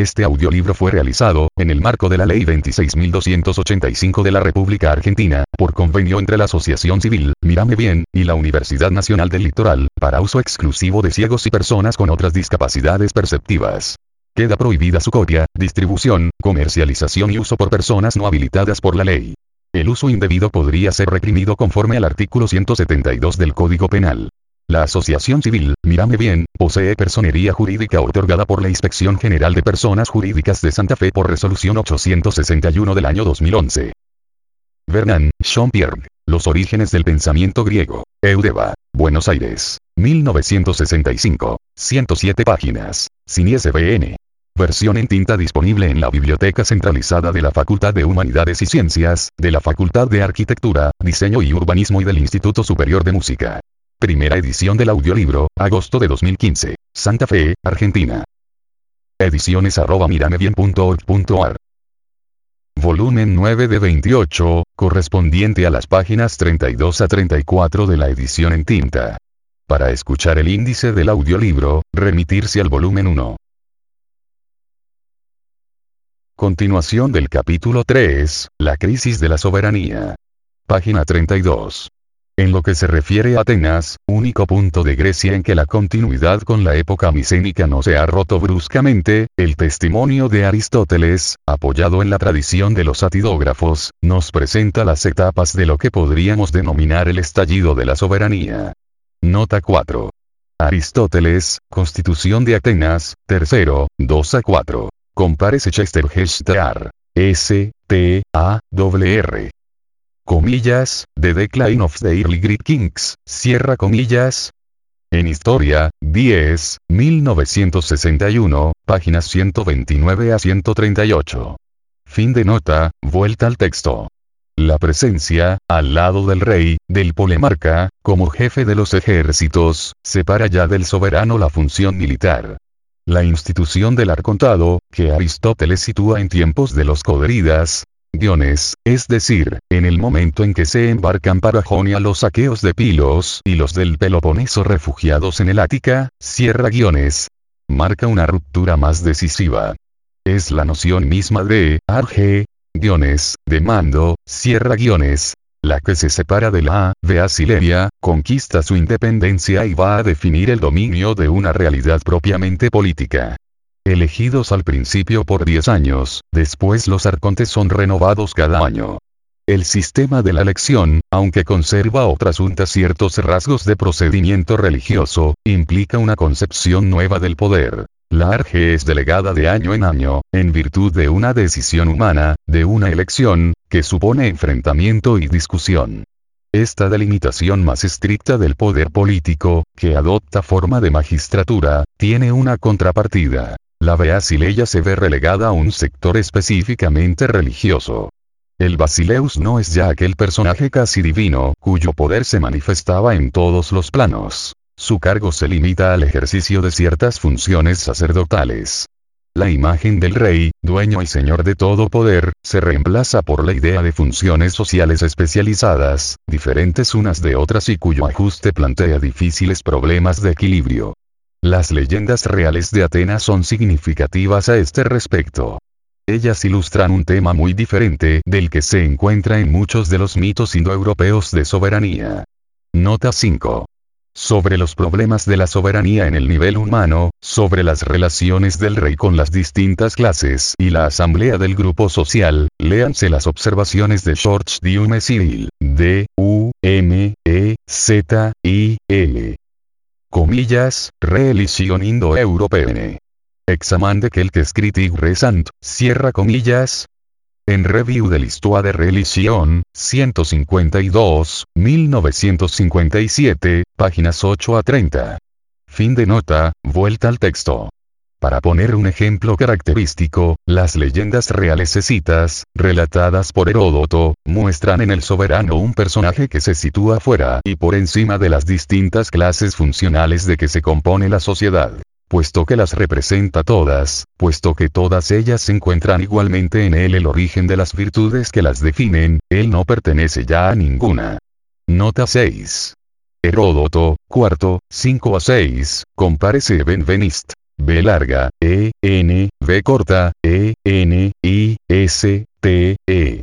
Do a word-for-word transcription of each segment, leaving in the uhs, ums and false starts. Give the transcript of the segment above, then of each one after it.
Este audiolibro fue realizado, en el marco de la Ley veintiséis mil doscientos ochenta y cinco de la República Argentina, por convenio entre la Asociación Civil, Mírame Bien, y la Universidad Nacional del Litoral, para uso exclusivo de ciegos y personas con otras discapacidades perceptivas. Queda prohibida su copia, distribución, comercialización y uso por personas no habilitadas por la ley. El uso indebido podría ser reprimido conforme al artículo ciento setenta y dos del Código Penal. La Asociación Civil, Mírame Bien, posee personería jurídica otorgada por la Inspección General de Personas Jurídicas de Santa Fe por resolución ochocientos sesenta y uno del año dos mil once. Vernant, Jean-Pierre. Los orígenes del pensamiento griego. Eudeva. Buenos Aires. mil novecientos sesenta y cinco. ciento siete páginas. Sin I S B N. Versión en tinta disponible en la Biblioteca Centralizada de la Facultad de Humanidades y Ciencias, de la Facultad de Arquitectura, Diseño y Urbanismo y del Instituto Superior de Música. Primera edición del audiolibro, agosto de dos mil quince. Santa Fe, Argentina. Ediciones arroba miramebien punto org punto ar. Volumen nueve de veintiocho, correspondiente a las páginas treinta y dos a treinta y cuatro de la edición en tinta. Para escuchar el índice del audiolibro, remitirse al volumen uno. Continuación del capítulo tres, la crisis de la soberanía. Página treinta y dos. En lo que se refiere a Atenas, único punto de Grecia en que la continuidad con la época micénica no se ha roto bruscamente, el testimonio de Aristóteles, apoyado en la tradición de los atidógrafos, nos presenta las etapas de lo que podríamos denominar el estallido de la soberanía. Nota cuatro. Aristóteles, Constitución de Atenas, tercero, dos a cuatro. Compare Sechester Gestar. S. T. A. W. R. Comillas, The Decline of the Early Greek Kings, cierra comillas. En Historia, diez, mil novecientos sesenta y uno, páginas ciento veintinueve a ciento treinta y ocho. Fin de nota, vuelta al texto. La presencia, al lado del rey, del polemarca, como jefe de los ejércitos, separa ya del soberano la función militar. La institución del arcontado, que Aristóteles sitúa en tiempos de los Coderidas, Guiones, es decir, en el momento en que se embarcan para Jonia los saqueos de Pilos y los del Peloponeso refugiados en el Ática, cierra guiones, marca una ruptura más decisiva. Es la noción misma de arge, guiones, de mando, cierra guiones, la que se separa de la Basileia, conquista su independencia y va a definir el dominio de una realidad propiamente política. Elegidos al principio por diez años, después los arcontes son renovados cada año. El sistema de la elección, aunque conserva o trasunta ciertos rasgos de procedimiento religioso, implica una concepción nueva del poder. La arge es delegada de año en año, en virtud de una decisión humana, de una elección, que supone enfrentamiento y discusión. Esta delimitación más estricta del poder político, que adopta forma de magistratura, tiene una contrapartida. La Basileia se ve relegada a un sector específicamente religioso. El Basileus no es ya aquel personaje casi divino, cuyo poder se manifestaba en todos los planos. Su cargo se limita al ejercicio de ciertas funciones sacerdotales. La imagen del rey, dueño y señor de todo poder, se reemplaza por la idea de funciones sociales especializadas, diferentes unas de otras y cuyo ajuste plantea difíciles problemas de equilibrio. Las leyendas reales de Atenas son significativas a este respecto. Ellas ilustran un tema muy diferente del que se encuentra en muchos de los mitos indoeuropeos de soberanía. Nota cinco. Sobre los problemas de la soberanía en el nivel humano, sobre las relaciones del rey con las distintas clases y la asamblea del grupo social, léanse las observaciones de George Dumézil, D. U. M. E. Z. I. L. Comillas, Religion Indo-Europeenne. Examen de quelques critiques récents, cierra comillas. En Review de l'Histoire de Religion, ciento cincuenta y dos, mil novecientos cincuenta y siete, páginas ocho a treinta. Fin de nota, vuelta al texto. Para poner un ejemplo característico, las leyendas reales escitas, relatadas por Heródoto, muestran en el soberano un personaje que se sitúa fuera y por encima de las distintas clases funcionales de que se compone la sociedad. Puesto que las representa todas, puesto que todas ellas encuentran igualmente en él el origen de las virtudes que las definen, él no pertenece ya a ninguna. Nota seis. Heródoto, cuarto, cinco a seis, compare Benveniste. B larga, E, N, V corta, E, N, I, S, T, E.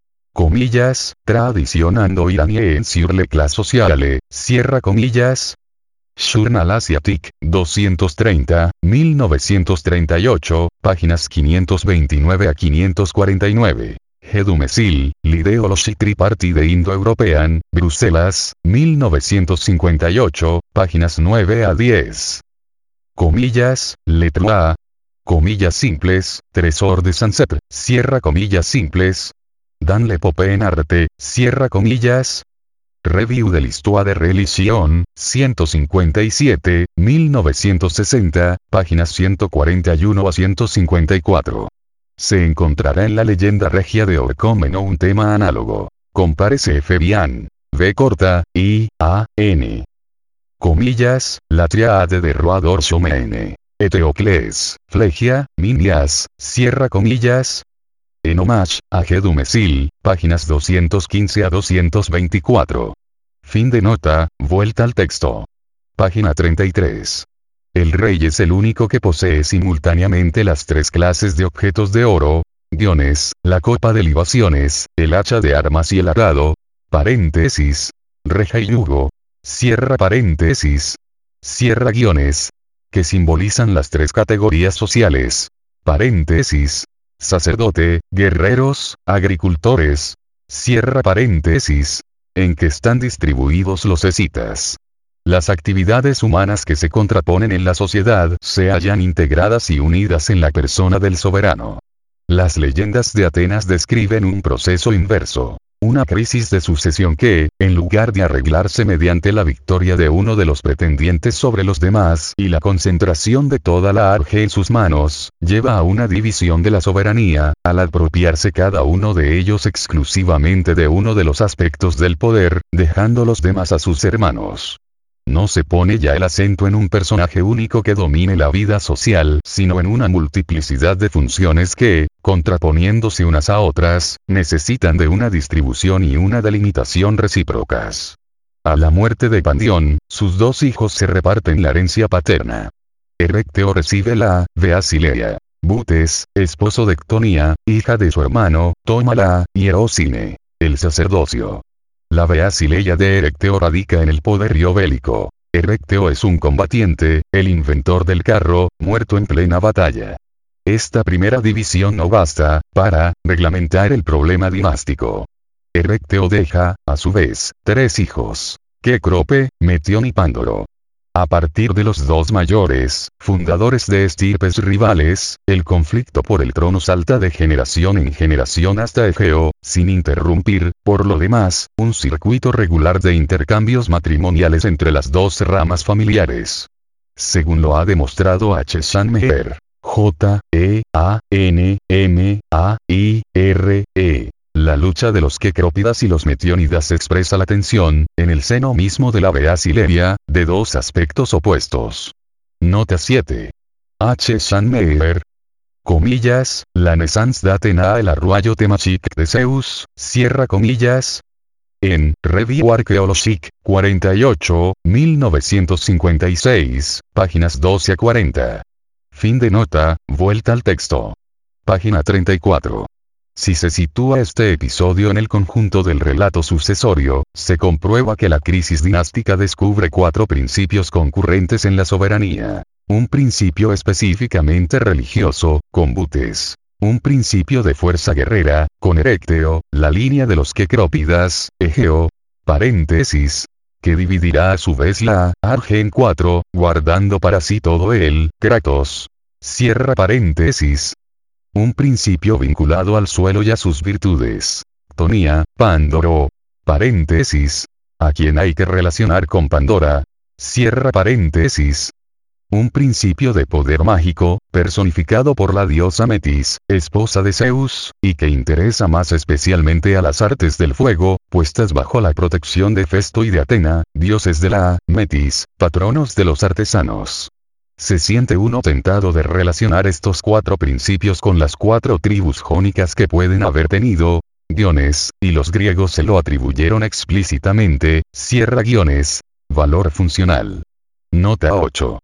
Comillas, tradicionando iraníen sur le classe sociale, cierra comillas. Journal Asiatique, doscientos treinta, mil novecientos treinta y ocho, páginas quinientos veintinueve a quinientos cuarenta y nueve. Gedumesil, l'idéologie tripartite indo-european, Bruselas, mil novecientos cincuenta y ocho, páginas nueve a diez. Comillas, letra A. Comillas simples, Tresor de Sanset, cierra comillas simples. Dan le Pope en arte, cierra comillas. Review de l'Histoire de Religion, ciento cincuenta y siete, mil novecientos sesenta, páginas ciento cuarenta y uno a ciento cincuenta y cuatro. Se encontrará en la leyenda regia de Orcomeno un tema análogo. Compare C F Bian. V corta, I, A, N. Comillas, la triade de Roador Chomene. Eteocles, Flegia, Minias, cierra comillas. En homage, a Gedumesil, páginas doscientos quince a doscientos veinticuatro. Fin de nota, vuelta al texto. Página treinta y tres. El rey es el único que posee simultáneamente las tres clases de objetos de oro, guiones, la copa de libaciones, el hacha de armas y el arado, paréntesis, reja y yugo, cierra paréntesis, cierra guiones, que simbolizan las tres categorías sociales, paréntesis, sacerdote, guerreros, agricultores, cierra paréntesis, en que están distribuidos los escitas. Las actividades humanas que se contraponen en la sociedad se hallan integradas y unidas en la persona del soberano. Las leyendas de Atenas describen un proceso inverso. Una crisis de sucesión que, en lugar de arreglarse mediante la victoria de uno de los pretendientes sobre los demás y la concentración de toda la arge en sus manos, lleva a una división de la soberanía, al apropiarse cada uno de ellos exclusivamente de uno de los aspectos del poder, dejando los demás a sus hermanos. No se pone ya el acento en un personaje único que domine la vida social, sino en una multiplicidad de funciones que, contraponiéndose unas a otras, necesitan de una distribución y una delimitación recíprocas. A la muerte de Pandión, sus dos hijos se reparten la herencia paterna. Erecteo recibe la Beasileia. Butes, esposo de Ctonía, hija de su hermano, toma la Hierocine, el sacerdocio. La Beasileia de Erecteo radica en el poderío bélico. Erecteo es un combatiente, el inventor del carro, muerto en plena batalla. Esta primera división no basta, para, reglamentar el problema dinástico. Erecteo deja, a su vez, tres hijos. Kekrope, Metión y Pándoro. A partir de los dos mayores, fundadores de estirpes rivales, el conflicto por el trono salta de generación en generación hasta Egeo, sin interrumpir, por lo demás, un circuito regular de intercambios matrimoniales entre las dos ramas familiares. Según lo ha demostrado H. Jean Meyer. J, E, A, N, M, A, I, R, E. La lucha de los Kekrópidas y los Metiónidas expresa la tensión, en el seno mismo de la Beasileia, de dos aspectos opuestos. Nota siete. H. Jean Meyer. Comillas, la naissance d'Athena el arroyo temachique de Zeus, cierra comillas. En Review Archaeologique, cuarenta y ocho, mil novecientos cincuenta y seis, páginas doce a cuarenta. Fin de nota, vuelta al texto. Página treinta y cuatro. Si se sitúa este episodio en el conjunto del relato sucesorio, se comprueba que la crisis dinástica descubre cuatro principios concurrentes en la soberanía. Un principio específicamente religioso, con Butes. Un principio de fuerza guerrera, con Erecteo, la línea de los Kekrópidas, Egeo, paréntesis, que dividirá a su vez la Arge en cuatro, guardando para sí todo el Kratos. Cierra paréntesis. Un principio vinculado al suelo y a sus virtudes. Ctonía, Pándoro. Paréntesis. A quien hay que relacionar con Pandora. Cierra paréntesis. Un principio de poder mágico, personificado por la diosa Metis, esposa de Zeus, y que interesa más especialmente a las artes del fuego, puestas bajo la protección de Festo y de Atena, dioses de la Metis, patronos de los artesanos. Se siente uno tentado de relacionar estos cuatro principios con las cuatro tribus jónicas que pueden haber tenido guiones, y los griegos se lo atribuyeron explícitamente, cierra guiones, valor funcional. Nota ocho.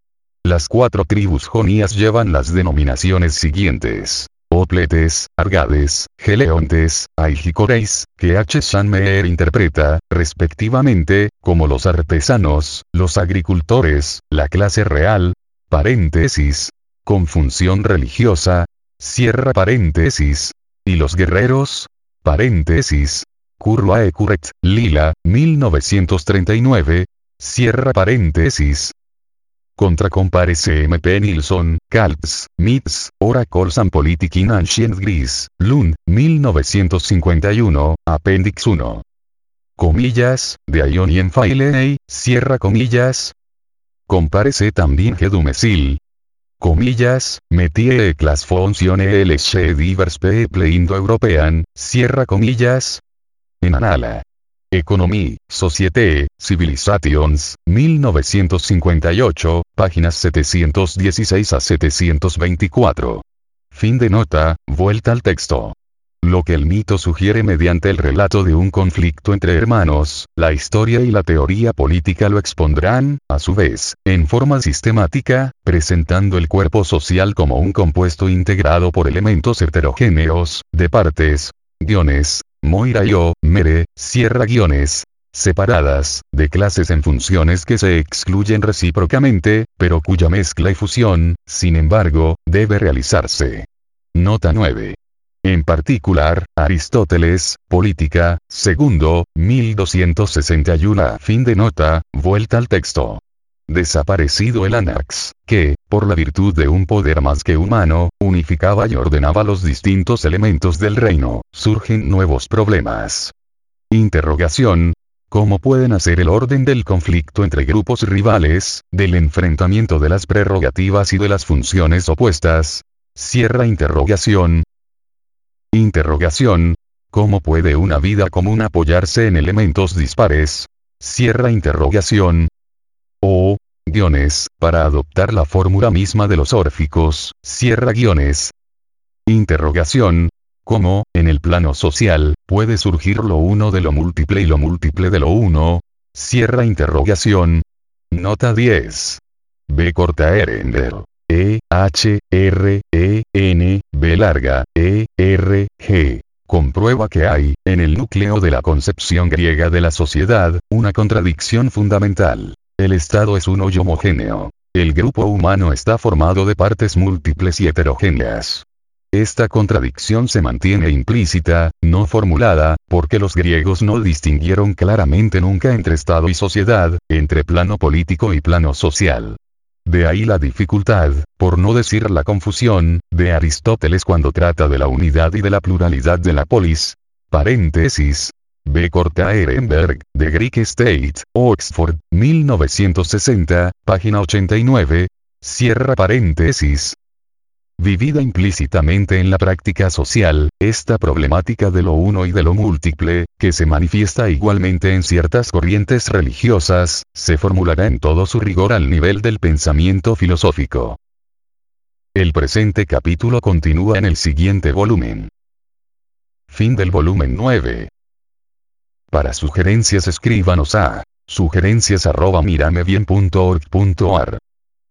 Las cuatro tribus jonías llevan las denominaciones siguientes: Opletes, Argades, Geleontes, Aigicoreis, que H. Sanmeer interpreta, respectivamente, como los artesanos, los agricultores, la clase real, paréntesis, con función religiosa, cierra paréntesis, y los guerreros, paréntesis, Kurwae Kuret, Lila, mil novecientos treinta y nueve, cierra paréntesis. Contra comparece M. P. Nilsson, Calps, Myths, Oracles and Politics in Ancient Greece, Lund, mil novecientos cincuenta y uno, Appendix uno. Comillas, de Ionian Philenae, cierra comillas. Comparece también Gedumesil. Comillas, Metie Eclas Funcione el Divers People Indo-European, cierra comillas. En Anala. Economie, Société, Civilizations, mil novecientos cincuenta y ocho, páginas setecientos dieciséis a setecientos veinticuatro. Fin de nota, vuelta al texto. Lo que el mito sugiere mediante el relato de un conflicto entre hermanos, la historia y la teoría política lo expondrán, a su vez, en forma sistemática, presentando el cuerpo social como un compuesto integrado por elementos heterogéneos, de partes, guiones, Moira y O, Mere, cierra guiones, separadas, de clases en funciones que se excluyen recíprocamente, pero cuya mezcla y fusión, sin embargo, debe realizarse. Nota nueve. En particular, Aristóteles, Política, segundo, mil doscientos sesenta y uno. Fin de nota, vuelta al texto. Desaparecido el Anax, que, por la virtud de un poder más que humano, unificaba y ordenaba los distintos elementos del reino, surgen nuevos problemas. Interrogación. ¿Cómo pueden hacer el orden del conflicto entre grupos rivales, del enfrentamiento de las prerrogativas y de las funciones opuestas? Cierra interrogación. Interrogación. ¿Cómo puede una vida común apoyarse en elementos dispares? Cierra interrogación. O, guiones, para adoptar la fórmula misma de los órficos, cierra guiones. Interrogación. ¿Cómo, en el plano social, puede surgir lo uno de lo múltiple y lo múltiple de lo uno? Cierra interrogación. Nota diez. B corta Erender. E, H, R, E, N, B larga, E, R, G. Comprueba que hay, en el núcleo de la concepción griega de la sociedad, una contradicción fundamental. El Estado es uno y homogéneo. El grupo humano está formado de partes múltiples y heterogéneas. Esta contradicción se mantiene implícita, no formulada, porque los griegos no distinguieron claramente nunca entre Estado y sociedad, entre plano político y plano social. De ahí la dificultad, por no decir la confusión, de Aristóteles cuando trata de la unidad y de la pluralidad de la polis. Paréntesis. B. corta Ehrenberg, The Greek State, Oxford, mil novecientos sesenta, página ochenta y nueve. Cierra paréntesis. Vivida implícitamente en la práctica social, esta problemática de lo uno y de lo múltiple, que se manifiesta igualmente en ciertas corrientes religiosas, se formulará en todo su rigor al nivel del pensamiento filosófico. El presente capítulo continúa en el siguiente volumen. Fin del volumen nueve. Para sugerencias escríbanos a sugerencias arroba miramebien punto org punto ar.